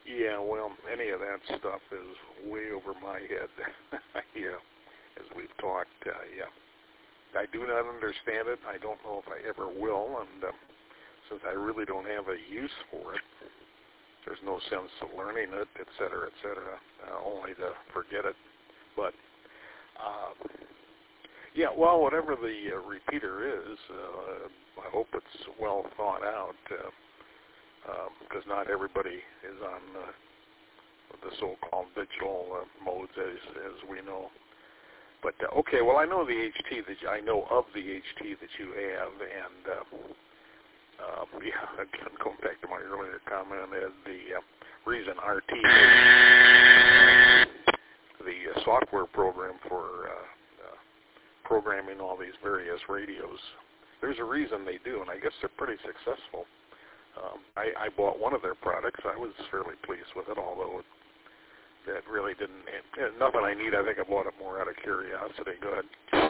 Yeah, well, any of that stuff is way over my head. Yeah, as we've talked, yeah. I do not understand it. I don't know if I ever will, and since I really don't have a use for it, there's no sense of learning it, et cetera, only to forget it. But, yeah, well, whatever the repeater is, I hope it's well thought out, because not everybody is on the so-called digital modes, as we know. But okay, well, I know the HT I know of the HT that you have, and yeah, again, going back to my earlier comment, the reason RT is the software program for programming all these various radios. There's a reason they do, and I guess they're pretty successful. I bought one of their products. I was fairly pleased with it, although that really didn't, nothing I need. I think I bought it more out of curiosity. Go ahead.